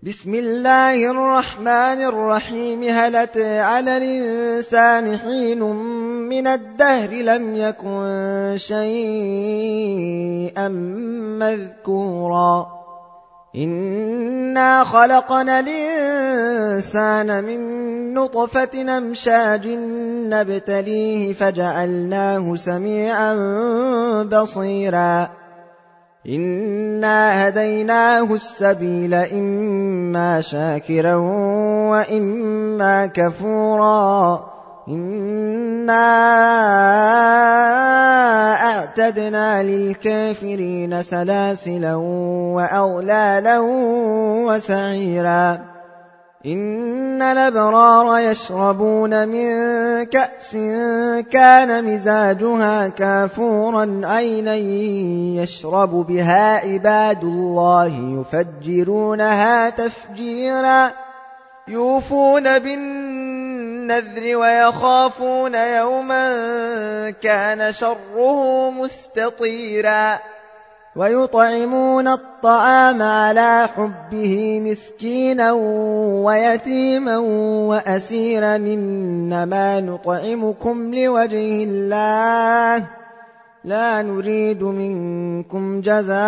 بسم الله الرحمن الرحيم. هل أتى على الإنسان حين من الدهر لم يكن شيئا مذكورا إنا خلقنا الإنسان من نطفة أمشاج نبتليه فجعلناه سميعا بصيرا إنا هديناه السبيل إما شاكرا وإما كفورا إنا أعتدنا للكافرين سلاسلا وأغلالا وسعيرا إن الأبرار يشربون من كأس كان مزاجها كافورا عينا يشرب بها عباد الله يفجرونها تفجيرا يوفون بالنذر ويخافون يوما كان شره مستطيرا ويطعمون الطعام على حبه مسكينا ويتيما وأسيرا إنما نطعمكم لوجه الله لا نريد منكم جزاء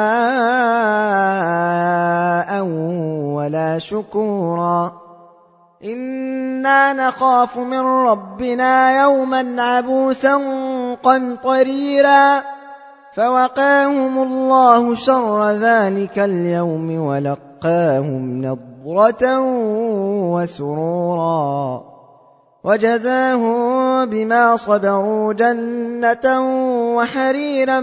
ولا شكورا إنا نخاف من ربنا يوما عبوسا قمطريرا فوقاهم الله شر ذلك اليوم ولقاهم نضرة وسرورا وجزاهم بما صبروا جنة وحريرا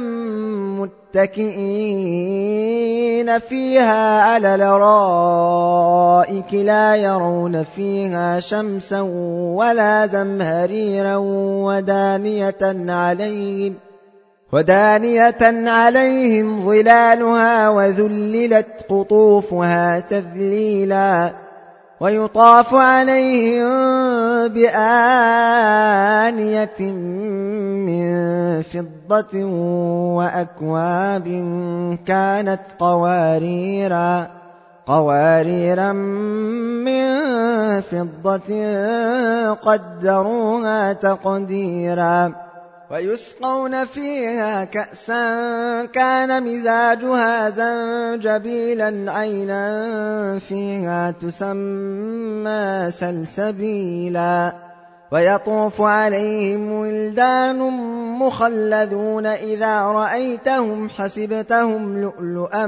متكئين فيها على الأرائك لا يرون فيها شمسا ولا زمهريرا ودانية عليهم ظلالها وذللت قطوفها تذليلا ويطاف عليهم بآنية من فضة وأكواب كانت قواريرا من فضة قدروها تقديرا ويسقون فيها كأسا كان مزاجها زنجبيلا عينا فيها تسمى سلسبيلا ويطوف عليهم ولدان مخلدون إذا رأيتهم حسبتهم لؤلؤا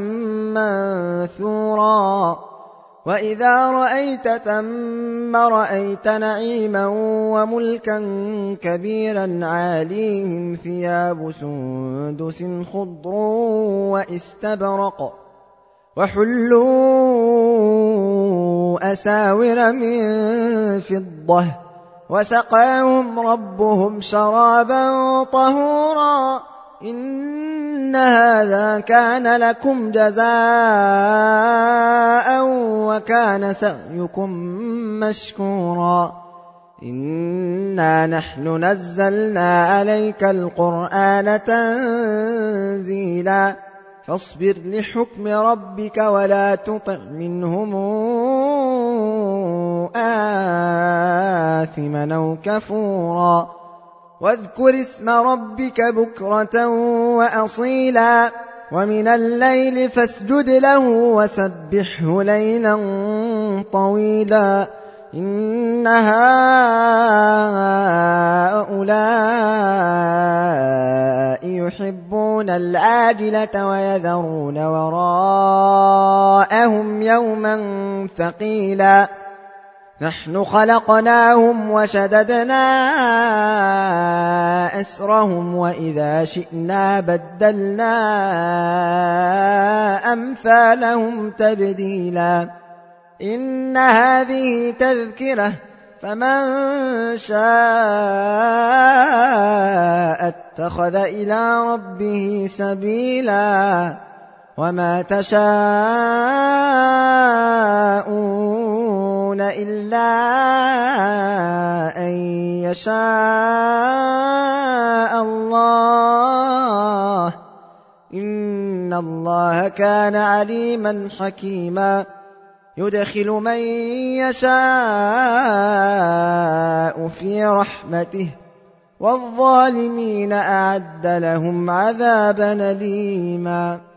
منثورا وإذا رأيت ثم رأيت نعيما وملكا كبيرا عاليهم ثياب سندس خضر واستبرق وحلوا أساور من فضة وسقاهم ربهم شرابا طهورا إن هذا كان لكم جزاء وكان سعيكم مشكورا إنا نحن نزلنا عليك القرآن تنزيلا فاصبر لحكم ربك ولا تطع منهم آثما أو كفورا واذكر اسم ربك بكرة وأصيلا ومن الليل فاسجد له وسبحه ليلا طويلا إن هؤلاء يحبون العاجلة ويذرون وراءهم يوما ثقيلا نحن خلقناهم وشددنا أسرهم وإذا شئنا بدلنا أمثالهم تبديلا إن هذه تذكرة فمن شاء اتخذ إلى ربه سبيلا وما تشاءون إلا أن يشاء الله إن الله كان عليما حكيما يدخل من يشاء في رحمته والظالمين أعد لهم عذابا أليما